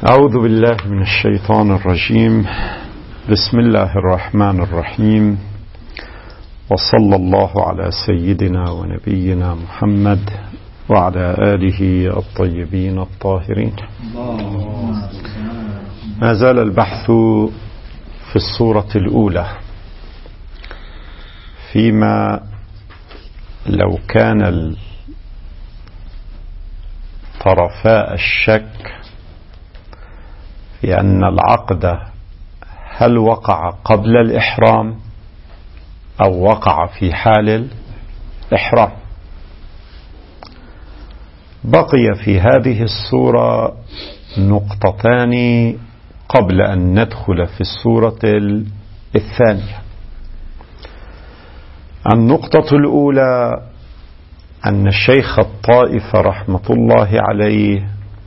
أعوذ بالله من الشيطان الرجيم. بسم الله الرحمن الرحيم، وصلى الله على سيدنا ونبينا محمد وعلى آله الطيبين الطاهرين. ما زال البحث في الصورة الأولى، فيما لو كان طرفاء الشك في أن العقد هل وقع قبل الإحرام أو وقع في حال الإحرام. بقي في هذه الصورة نقطتان قبل أن ندخل في الصورة الثانية. النقطة الأولى أن الشيخ الطائف رحمة الله عليه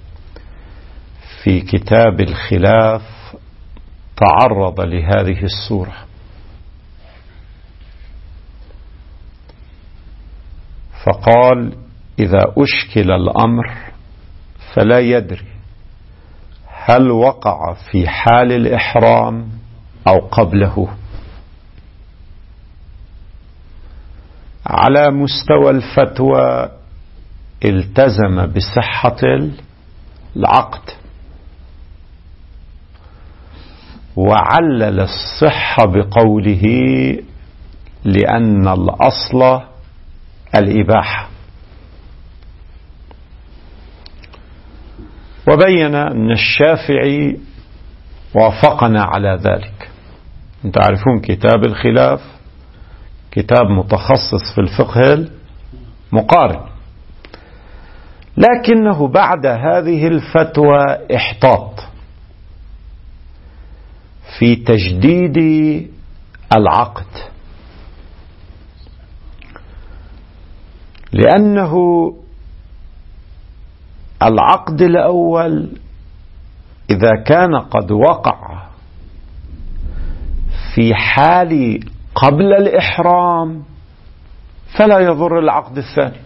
في كتاب الخلاف تعرض لهذه الصورة، فقال: إذا أشكل الأمر فلا يدري هل وقع في حال الإحرام أو قبله. على مستوى الفتوى التزم بصحة العقد، وعلل الصحة بقوله: لأن الأصل الإباحة. وبين أن الشافعي وافقنا على ذلك. أنتم تعرفون كتاب الخلاف كتاب متخصص في الفقه المقارن، لكنه بعد هذه الفتوى احتاط في تجديد العقد، لأنه العقد الأول إذا كان قد وقع في حال قبل الإحرام فلا يضر العقد الثاني،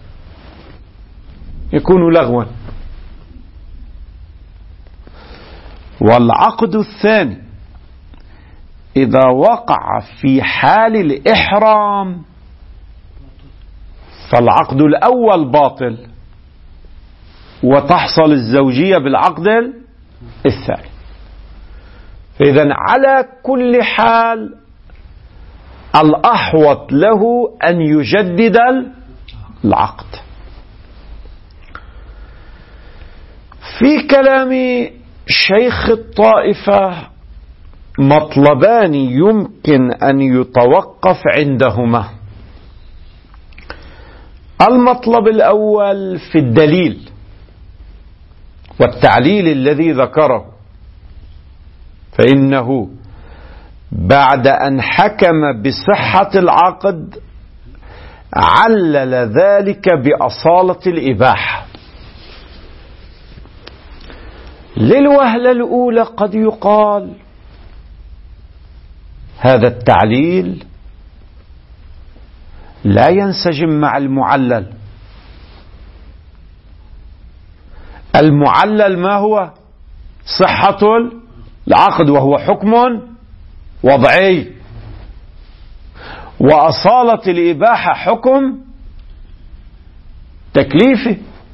يكون لغوا. والعقد الثاني إذا وقع في حال الإحرام فالعقد الأول باطل، وتحصل الزوجية بالعقد الثاني. فإذن على كل حال الأحوط له أن يجدد العقد. في كلام شيخ الطائفة مطلبان يمكن أن يتوقف عندهما. المطلب الأول في الدليل والتعليل الذي ذكره، فإنه بعد أن حكم بصحة العقد علل ذلك بأصالة الإباحة. للوهلة الأولى قد يقال هذا التعليل لا ينسجم مع المعلل. المعلل ما هو؟ صحة العقد، وهو حكم وضعي، وأصالة الإباحة حكم تكليفي.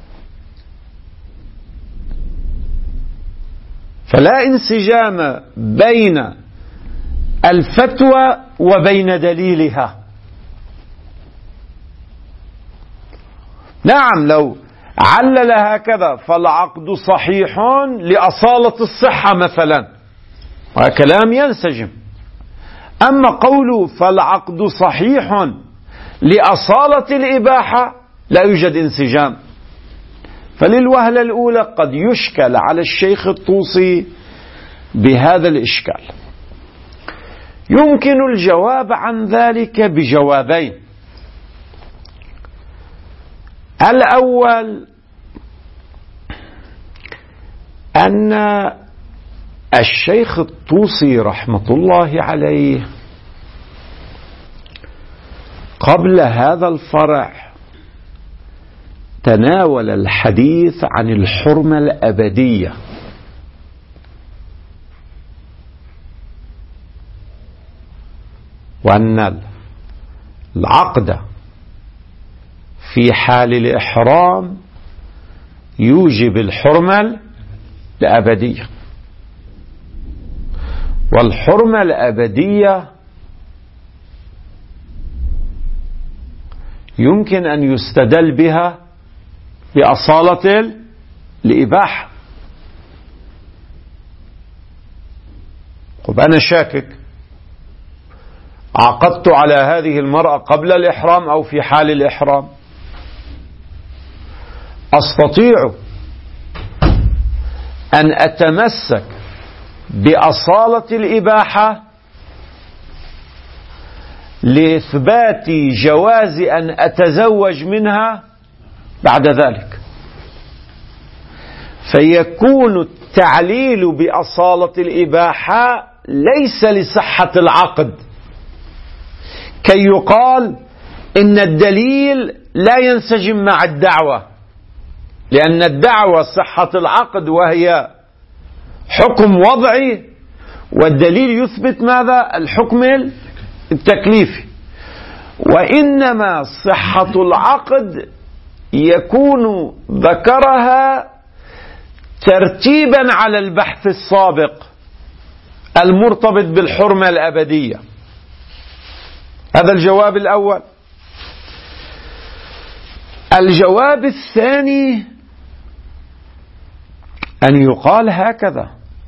فلا انسجام بين الفتوى وبين دليلها. نعم، لو علل هكذا فالعقد صحيح لأصالة الصحة مثلا، وكلام ينسجم. أما قوله فالعقد صحيح لأصالة الإباحة لا يوجد انسجام. فللوهلة الأولى قد يشكل على الشيخ الطوسي بهذا الإشكال. يمكن الجواب عن ذلك بجوابين. الأول أن الشيخ الطوسي رحمة الله عليه قبل هذا الفرع تناول الحديث عن الحرمة الأبدية وأن العقد في حال الإحرام يوجب الحرمة الأبدية، والحرمة الأبدية يمكن أن يستدل بها بأصالة الإباحة. طب أنا شاكك، عقدت على هذه المرأة قبل الإحرام أو في حال الإحرام، أستطيع أن أتمسك بأصالة الإباحة لإثبات جواز أن أتزوج منها بعد ذلك، فيكون التعليل بأصالة الإباحة ليس لصحة العقد، كي يقال إن الدليل لا ينسجم مع الدعوة، لأن الدعوة صحة العقد وهي حكم وضعي، والدليل يثبت ماذا؟ الحكم التكليفي. وإنما صحة العقد يكون ذكرها ترتيبا على البحث السابق المرتبط بالحرمة الأبدية. هذا الجواب الأول. الجواب الثاني أن يقال هكذا: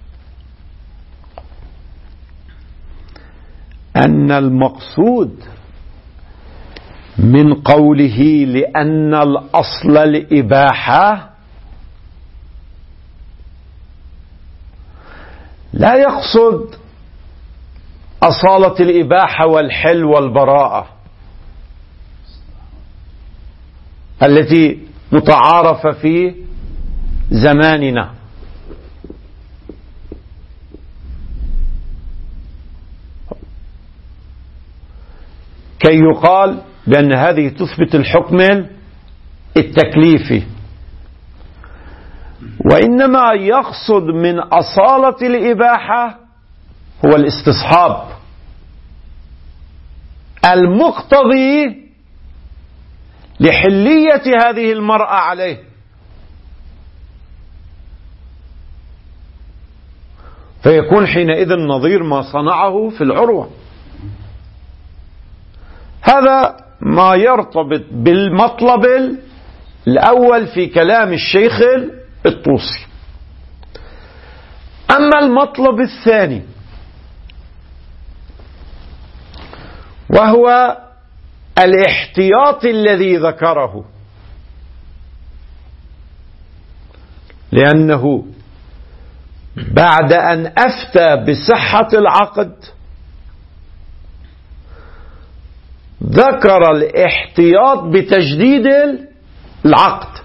أن المقصود من قوله لأن الأصل الإباحة لا يقصد أصالة الإباحة والحل والبراءة التي متعارفة في زماننا، كي يقال بأن هذه تثبت الحكم التكليفي، وإنما يقصد من أصالة الإباحة هو الاستصحاب المقتضي لحلية هذه المرأة عليه. فيكون حينئذ نظير ما صنعه في العروة. هذا ما يرتبط بالمطلب الأول في كلام الشيخ الطوسي. أما المطلب الثاني وهو الاحتياط الذي ذكره، لأنه بعد أن أفتى بصحة العقد ذكر الاحتياط بتجديد العقد،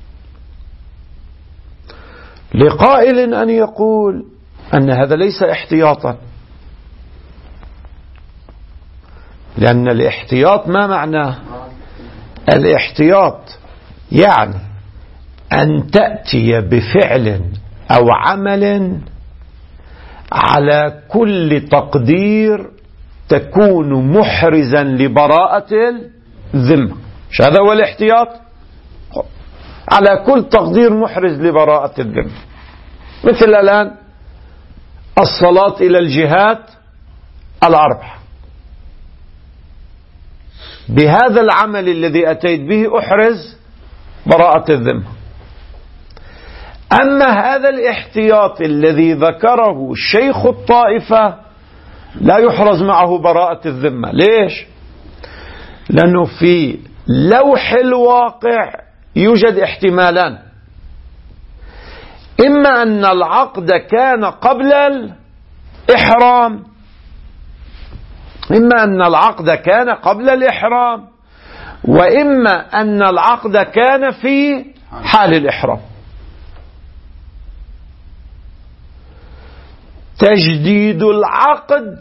لقائل أن يقول أن هذا ليس احتياطا، لأن الاحتياط ما معناه؟ الاحتياط يعني أن تأتي بفعل أو عمل على كل تقدير تكون محرزا لبراءة الذمة. مش هذا هو الاحتياط؟ على كل تقدير محرز لبراءة الذمة. مثل الآن الصلاة إلى الجهات الأربع، بهذا العمل الذي أتيت به أحرز براءة الذمة. أما هذا الاحتياط الذي ذكره شيخ الطائفة لا يحرز معه براءة الذمة. ليش؟ لأنه في لوح الواقع يوجد احتمالان: إما أن العقد كان قبل الإحرام، وإما أن العقد كان في حال الإحرام. تجديد العقد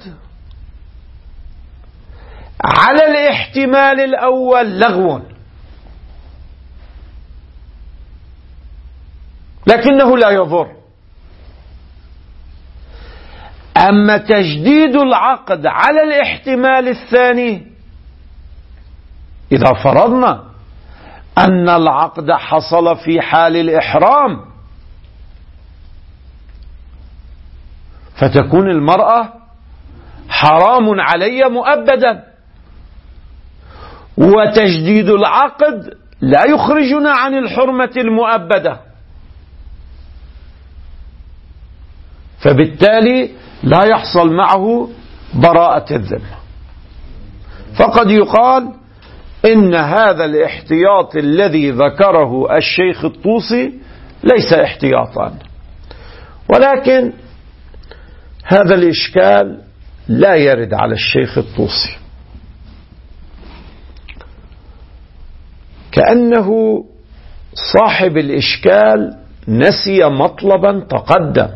على الاحتمال الأول لغو، لكنه لا يضر. أما تجديد العقد على الاحتمال الثاني، إذا فرضنا أن العقد حصل في حال الإحرام، فتكون المرأة حرام علي مؤبدا، وتجديد العقد لا يخرجنا عن الحرمة المؤبدة، فبالتالي لا يحصل معه براءة الذمة. فقد يقال إن هذا الاحتياط الذي ذكره الشيخ الطوسي ليس احتياطا، ولكن هذا الإشكال لا يرد على الشيخ الطوسي، كأنه صاحب الإشكال نسي مطلبا تقدم،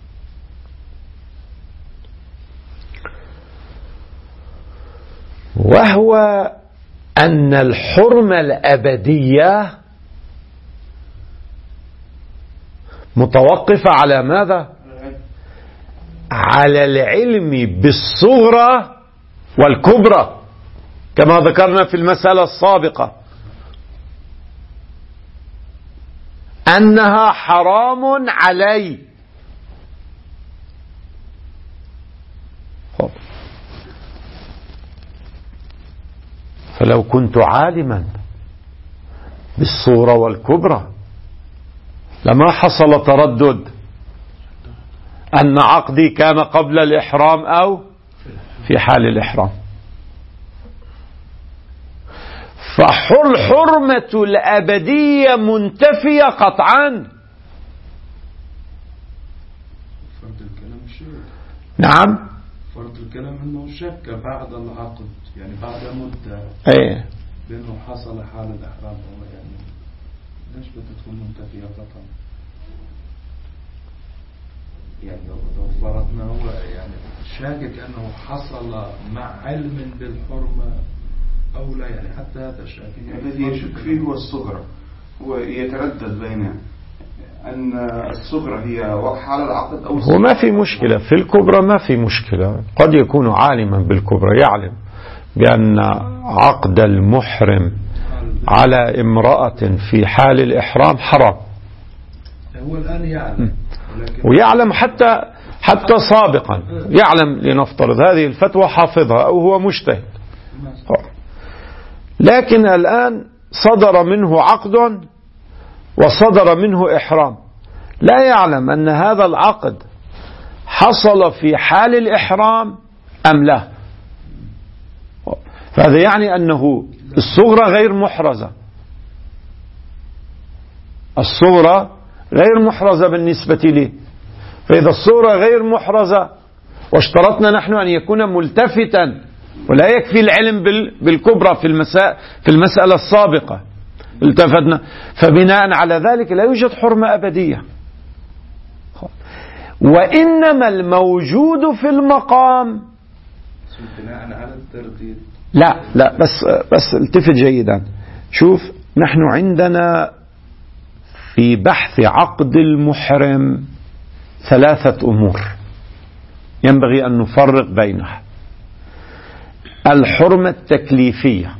وهو أن الحرمة الأبدية متوقفة على ماذا؟ على العلم بالصغرى والكبرى، كما ذكرنا في المسألة السابقة أنها حرام علي. فلو كنت عالما بالصغرى والكبرى لما حصل تردد أن عقدي كان قبل الإحرام أو في حال الإحرام. فالحرمة الأبدية منتفية قطعا. فرض الكلام شيء. نعم، فرض الكلام أنه شك بعد العقد، يعني بعد مدة ايه بأنه حصل حال الإحرام، هو يعني ليش بتكون منتفية قطعا؟ يعني لو فرضنا هو يعني شاكك أنه حصل مع علم بالحرمة أو لا، يعني حتى هذا شاكك. الذي يشك فيه هو الصغرى، هو يتردد بين أن الصغرى هي حال العقد أو هو ما في مشكلة في الكبرى، ما في مشكلة. قد يكون عالما بالكبرى، يعلم بأن عقد المحرم على امرأة في حال الإحرام حرام، هو الآن يعلم، ويعلم حتى سابقا يعلم، لنفترض هذه الفتوى حافظها أو هو مجتهد، لكن الآن صدر منه عقد وصدر منه إحرام، لا يعلم أن هذا العقد حصل في حال الإحرام أم لا. فهذا يعني أنه الصغرى غير محرزة، الصغرى غير محرزة بالنسبة لي. فإذا الصغرى غير محرزة واشترطنا نحن أن يكون ملتفتا، ولا يكفي العلم بالكبرى في المسألة السابقة التفتنا، فبناء على ذلك لا يوجد حرمة أبدية. وإنما الموجود في المقام بناء على الترديد. لا بس التفت جيدا. شوف، نحن عندنا في بحث عقد المحرم 3 أمور ينبغي أن نفرق بينها. الحرمة التكليفية،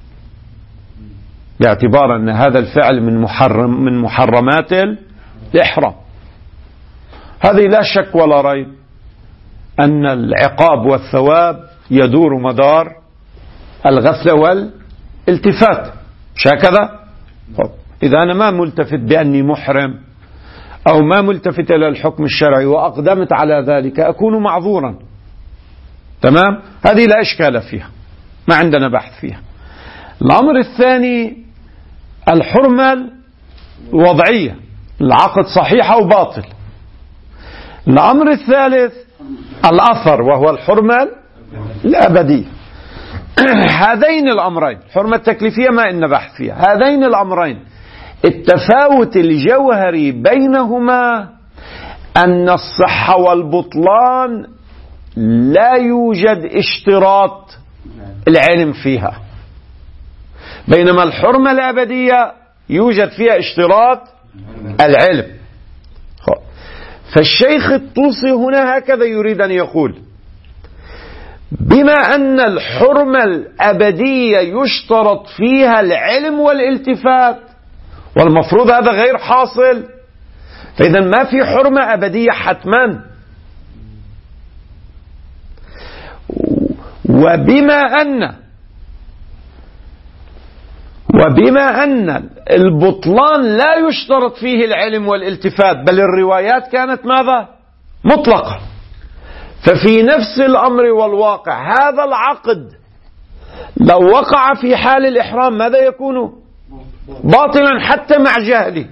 باعتبار أن هذا الفعل من محرمات الإحرام، هذه لا شك ولا ريب أن العقاب والثواب يدور مدار الغفلة والالتفات، مش هكذا؟ إذا أنا ما ملتفت بأني محرم أو ما ملتفت إلى الحكم الشرعي وأقدمت على ذلك أكون معذورا، تمام؟ هذه لا إشكال فيها، ما عندنا بحث فيها. الأمر الثاني الحرمة الوضعية، العقد صحيح أو باطل. الأمر الثالث الأثر، وهو الحرمة الأبدية. هذين الأمرين، الحرمة التكليفية ما إن بحث فيها، هذين الأمرين التفاوت الجوهري بينهما أن الصحة والبطلان لا يوجد اشتراط العلم فيها، بينما الحرمة الأبدية يوجد فيها اشتراط العلم. فالشيخ الطوسي هنا هكذا يريد أن يقول: بما أن الحرمة الأبدية يشترط فيها العلم والالتفات، والمفروض هذا غير حاصل، فإذا ما في حرمة أبدية حتما. وبما أن البطلان لا يشترط فيه العلم والالتفات، بل الروايات كانت ماذا؟ مطلقة. ففي نفس الأمر والواقع هذا العقد لو وقع في حال الإحرام ماذا يكون؟ باطلا حتى مع جهله.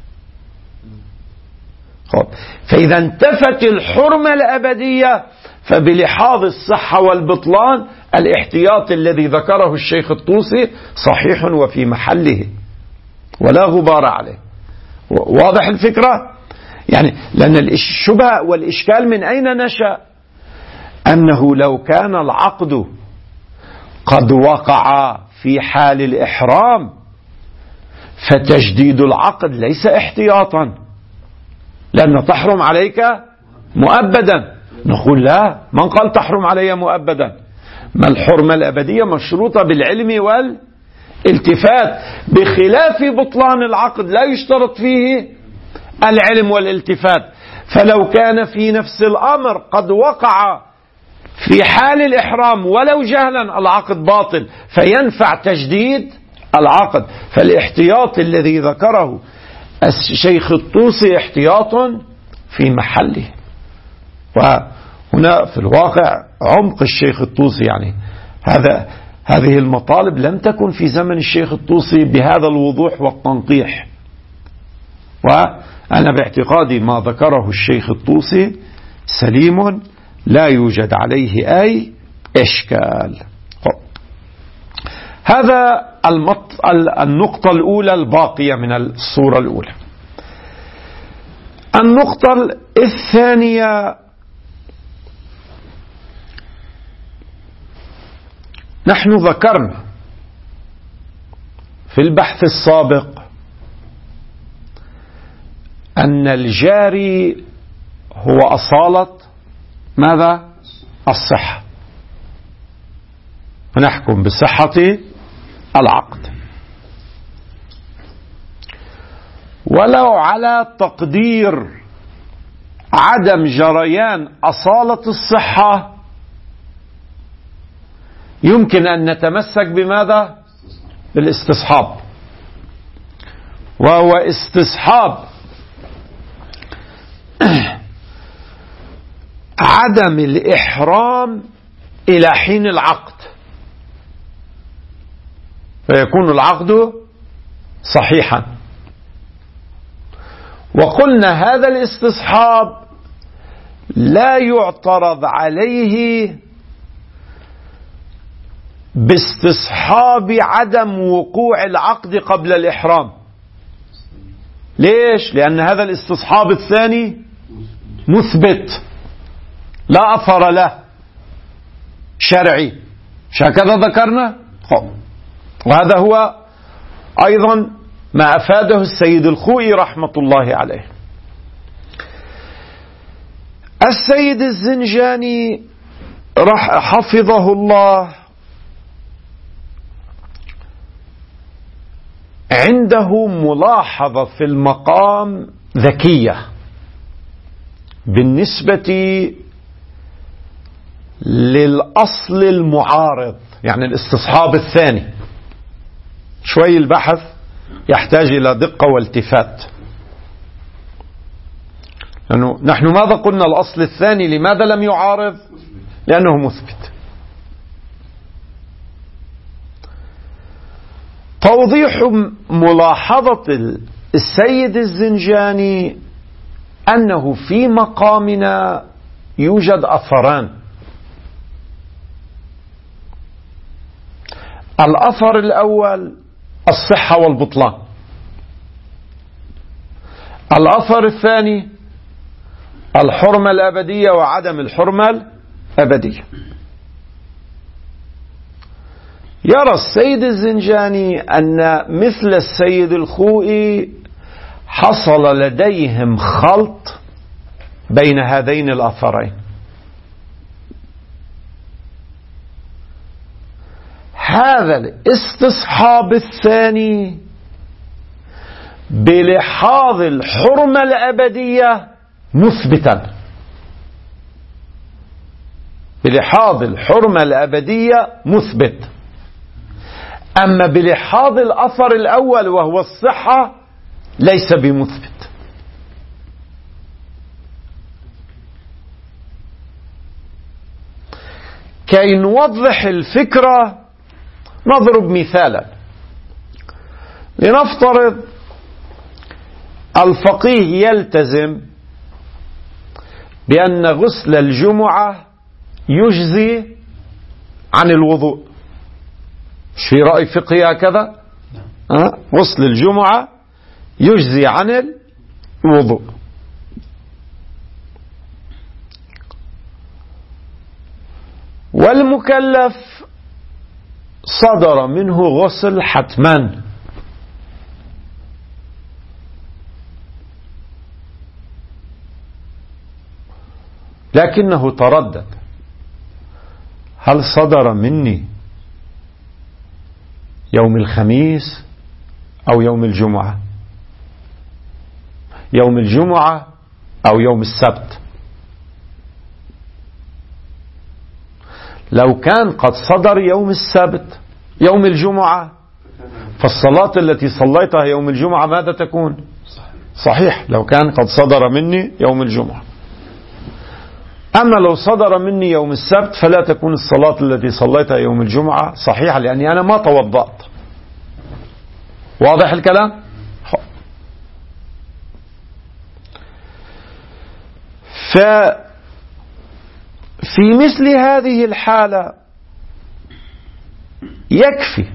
فإذا انتفت الحرمة الأبدية، فبلحاظ الصحة والبطلان الاحتياط الذي ذكره الشيخ الطوسي صحيح وفي محله ولا غبار عليه. واضح الفكرة؟ يعني لأن الشبهة والإشكال من أين نشأ؟ أنه لو كان العقد قد وقع في حال الإحرام فتجديد العقد ليس احتياطا، لأن تحرم عليك مؤبدا. نقول لا، من قال تحرم علي مؤبدا؟ ما الحرمة الأبدية مشروطة بالعلم والالتفات، بخلاف بطلان العقد لا يشترط فيه العلم والالتفات. فلو كان في نفس الأمر قد وقع في حال الإحرام ولو جهلا العقد باطل، فينفع تجديد العقد. فالاحتياط الذي ذكره الشيخ الطوسي احتياط في محله. وهنا في الواقع عمق الشيخ الطوسي، يعني هذه المطالب لم تكن في زمن الشيخ الطوسي بهذا الوضوح والتنقيح. وأنا باعتقادي ما ذكره الشيخ الطوسي سليم لا يوجد عليه أي إشكال. هذا النقطة الأولى الباقية من الصورة الأولى. النقطة الثانية، نحن ذكرنا في البحث السابق أن الجاري هو أصالة ماذا؟ الصحة، ونحكم بصحة العقد. ولو على تقدير عدم جريان أصالة الصحة يمكن أن نتمسك بماذا؟ بالاستصحاب، وهو استصحاب عدم الإحرام إلى حين العقد، فيكون العقد صحيحا. وقلنا هذا الاستصحاب لا يعترض عليه باستصحاب عدم وقوع العقد قبل الإحرام. ليش؟ لأن هذا الاستصحاب الثاني مثبت لا أثر له شرعي، هكذا ذكرنا. وهذا هو أيضا ما أفاده السيد الخوئي رحمة الله عليه. السيد الزنجاني حفظه الله عنده ملاحظة في المقام ذكية بالنسبة للأصل المعارض، يعني الاستصحاب الثاني. شوي البحث يحتاج إلى دقة والتفات، لأنه نحن ماذا قلنا؟ الأصل الثاني لماذا لم يعارض؟ لأنه مثبت. توضيح ملاحظة السيد الزنجاني أنه في مقامنا يوجد أثران. الأثر الأول الصحة والبطلان، الأثر الثاني الحرمة الأبدية وعدم الحرمة الأبدية. يرى السيد الزنجاني أن مثل السيد الخوئي حصل لديهم خلط بين هذين الأثرين. هذا الاستصحاب الثاني بلحاظ الحرمة الأبدية مثبتا، بلحاظ الحرمة الأبدية مثبت، أما بلحاظ الأثر الأول وهو الصحة ليس بمثبت. كي نوضح الفكرة نضرب مثالا. لنفترض الفقيه يلتزم بأن غسل الجمعة يجزي عن الوضوء. مش في رأي فقهي هكذا؟ غسل الجمعة يجزي عن الوضوء. والمكلف صدر منه غسل حتما، لكنه تردد: هل صدر مني يوم الخميس أو يوم الجمعة، يوم الجمعة أو يوم السبت؟ لو كان قد صدر يوم السبت يوم الجمعة فالصلاة التي صليتها يوم الجمعة ماذا تكون؟ صحيح، لو كان قد صدر مني يوم الجمعة. أما لو صدر مني يوم السبت فلا تكون الصلاة التي صليتها يوم الجمعة صحيحة، لأني أنا ما توضأت. واضح الكلام؟ ففي مثل هذه الحالة يكفي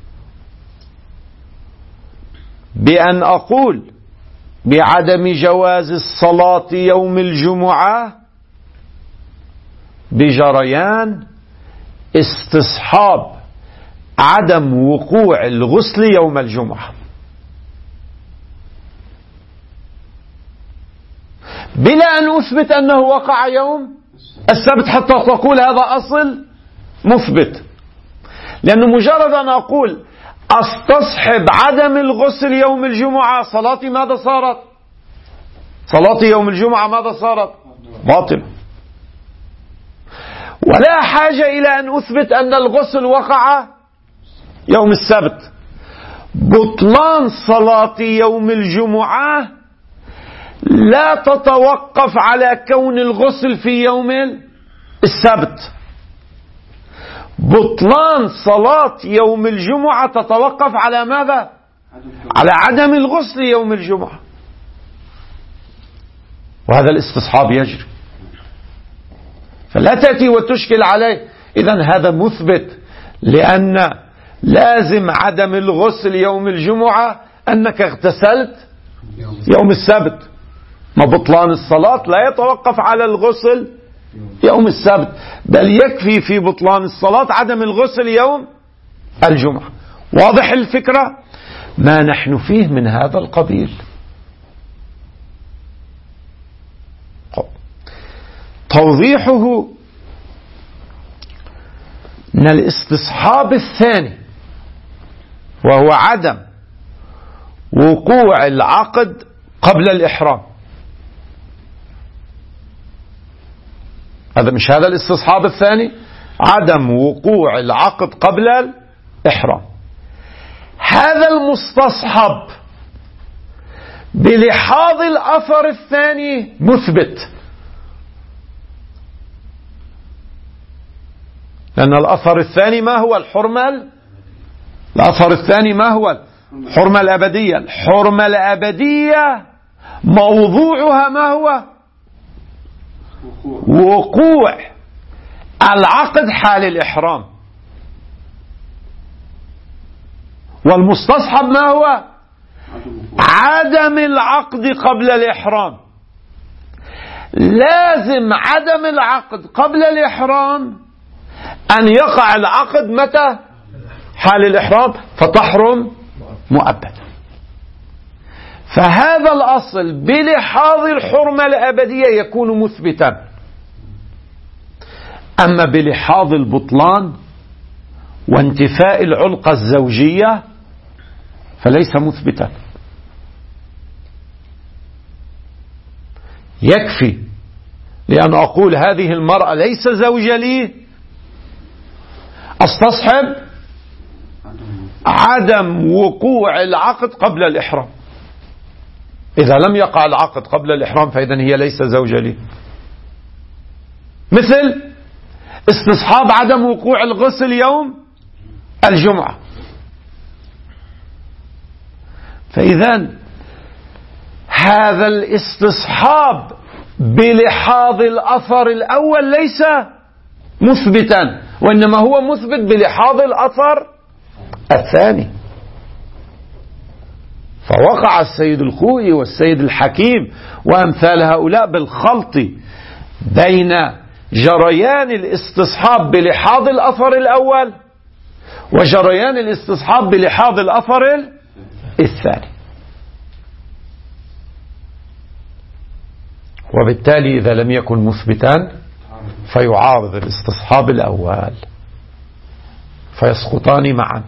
بأن أقول بعدم جواز الصلاة يوم الجمعة بجريان استصحاب عدم وقوع الغسل يوم الجمعة، بلا أن أثبت أنه وقع يوم السبت حتى تقول هذا أصل مثبت. لأنه مجرد أن أقول أستصحب عدم الغسل يوم الجمعة، صلاتي ماذا صارت؟ صلاتي يوم الجمعة ماذا صارت؟ باطلة. ولا حاجة إلى أن أثبت أن الغسل وقع يوم السبت. بطلان صلاتي يوم الجمعة لا تتوقف على كون الغسل في يوم السبت. بطلان صلاة يوم الجمعة تتوقف على ماذا؟ على عدم الغسل يوم الجمعة. وهذا الاستصحاب يجري، فلا تأتي وتشكل عليه. إذن هذا مثبت، لأن لازم عدم الغسل يوم الجمعة أنك اغتسلت يوم السبت. ما بطلان الصلاة لا يتوقف على الغسل يوم السبت، بل يكفي في بطلان الصلاة عدم الغسل يوم الجمعة. واضح الفكرة؟ ما نحن فيه من هذا القبيل. توضيحه أن الاستصحاب الثاني وهو عدم وقوع العقد قبل الإحرام، هذا مش هذا الاستصحاب الثاني، عدم وقوع العقد قبل الإحرام. هذا المستصحب بلحاظ الأثر الثاني مثبت، لأن الأثر الثاني ما هو الحرمة؟ الأثر الثاني ما هو؟ الحرمة الأبدية. الحرمة الأبدية موضوعها ما هو؟ وقوع العقد حال الإحرام. والمستصحب ما هو؟ عدم العقد قبل الإحرام. لازم عدم العقد قبل الإحرام أن يقع العقد متى؟ حال الإحرام، فتحرم مؤبدا. فهذا الأصل بلحاظ الحرمة الأبدية يكون مثبتا، أما بلحاظ البطلان وانتفاء العلقة الزوجية فليس مثبتا. يكفي لأن أقول هذه المرأة ليس زوجة لي، استصحب عدم وقوع العقد قبل الإحرام. إذا لم يقع العقد قبل الإحرام فإذن هي ليس زوجة لي. مثل استصحاب عدم وقوع الغسل يوم الجمعة. فإذا هذا الاستصحاب بلحاظ الأثر الأول ليس مثبتا، وإنما هو مثبت بلحاظ الأثر الثاني. فوقع السيد الخوئي والسيد الحكيم وأمثال هؤلاء بالخلط بين جريان الاستصحاب بلحاظ الأثر الأول وجريان الاستصحاب بلحاظ الأثر الثاني. وبالتالي إذا لم يكن مثبتان فيعارض الاستصحاب الأول فيسقطان معا.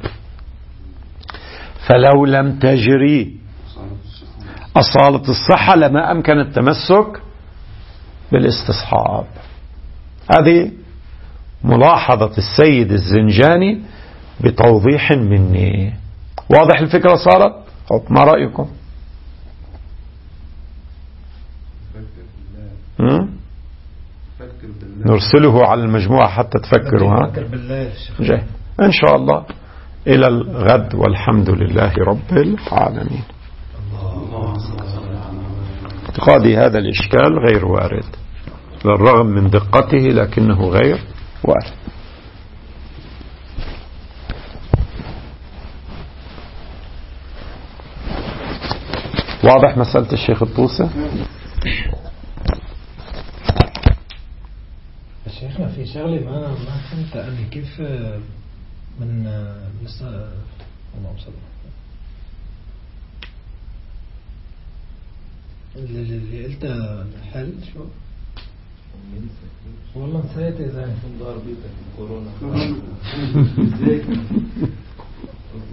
فلو لم تجري أصالة الصحة لما أمكن التمسك بالاستصحاب. هذه ملاحظة السيد الزنجاني بتوضيح مني. واضح الفكرة صارت؟ ما رأيكم؟ نرسله على المجموعة حتى تفكروا. جاي إن شاء الله إلى الغد والحمد لله رب العالمين. اعتقادي هذا الإشكال غير وارد بالرغم من دقته، لكنه غير وارد. واضح مسألة الشيخ الطوسي؟ شيخنا في شغلة ما فهمت أنا كيف من اللهم صل اللي قلت الحل شو والله نسيت إذا ضار بيتك الكورونا ازاي